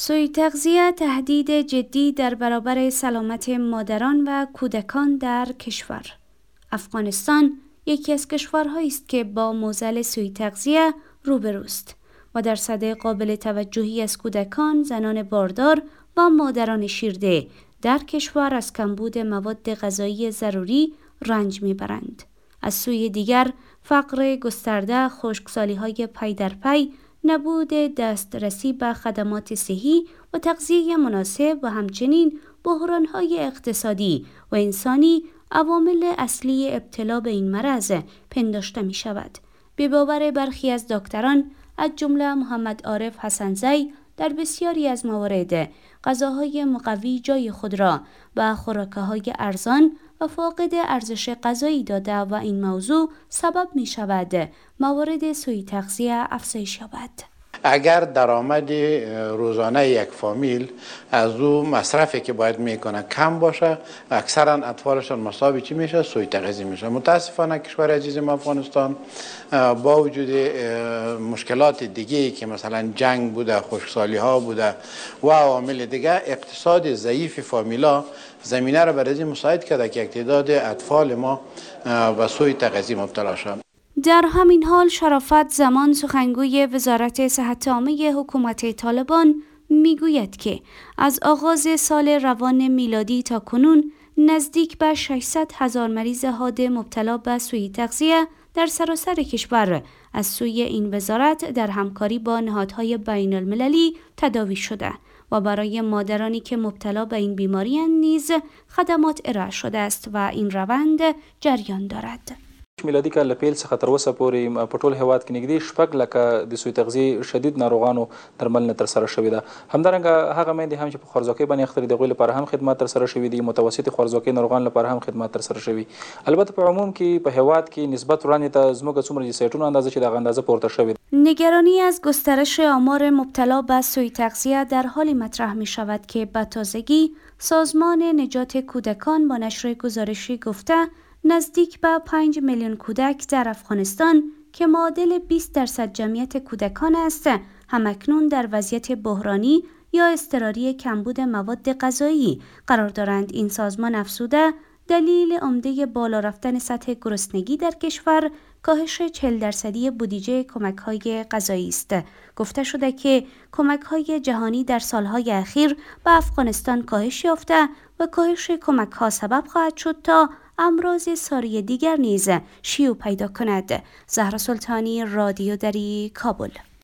سوء تغذیه تهدید جدی در برابر سلامت مادران و کودکان در کشور. افغانستان یکی از کشورهایی است که با معضل سوء تغذیه روبروست و درصد قابل توجهی از کودکان، زنان باردار و مادران شیرده در کشور از کمبود مواد غذایی ضروری رنج میبرند. از سوی دیگر فقر گسترده، خشکسالی‌های پی در پی، نبود دسترسی به خدمات صحی و تغذیه مناسب و همچنین بحران‌های اقتصادی و انسانی عوامل اصلی ابتلا به این مرض پنداشته می شود. به باور برخی از دکتران از جمله محمد عارف حسنزی، در بسیاری از موارد غذاهای مقوی جای خود را به خوراک‌های ارزان و فاقد ارزش غذایی داده و این موضوع سبب می شود موارد سوء تغذیه افزایش یابد. اگر درآمد روزانه یک فامیل از او مصرفی که باید میکنه کم باشه، اکثرا اطفالشان مصاب چی میشه؟ سوء تغذیه میشه. متاسفانه کشور عزیز ما افغانستان با وجود مشکلات دیگه که مثلا جنگ بوده، خشکسالی ها بوده و عوامل دیگه، اقتصاد ضعیف فامیلا زمینه را برای مساعد کرده که تعداد اطفال ما به سوء تغذیه مبتلا شدند. در همین حال شرافت زمان، سخنگوی وزارت صحت عامه حکومت طالبان، میگوید که از آغاز سال روان میلادی تا کنون نزدیک به 600,000 مریض حاد مبتلا به سوء تغذیه در سراسر کشور از سوی این وزارت در همکاری با نهادهای بین المللی تداوی شده و برای مادرانی که مبتلا به این بیماری نیز خدمات ارائه شده است و این روند جریان دارد. میلادي کال له پیل څخه تر اوسه پورې په ټول هیواد کې نږدې 6 لکه د سوء تغذیې شدید ناروغانو درملنه ترسره شوې ده. همدارنګه هغه میندې هم چې په خوارځواکۍ باندې اخته دي، د هغوی لپاره هم خدمات ترسره شوي دي. متوسطې خوارځواکۍ ناروغانو لپاره هم خدمات ترسره شوي. البته په عموم کې په هیواد کې نسبت وړاندې ته زموږ څومره د سایټونو اندازه چې دغه اندازه پورته شوې ده. نگرانی از گسترش آمار مبتلا به سوء تغذیه در حالی مطرح می شود که به تازگی سازمان نجات کودکان با نشر گزارشی گفته نزدیک به 5 میلیون کودک در افغانستان که معادل 20% جمعیت کودکان است، همکنون در وضعیت بحرانی یا اضطراری کمبود مواد غذایی قرار دارند. این سازمان افزوده دلیل عمده بالا رفتن سطح گرسنگی در کشور کاهش 40% بودجه کمک‌های غذایی است. گفته شده که کمک‌های جهانی در سال‌های اخیر به افغانستان کاهش یافته و کاهش کمک‌ها سبب خواهد شد تا امراض ساری دیگر نیز شیوع پیدا کند. زهرا سلطانی، رادیو دری، کابل.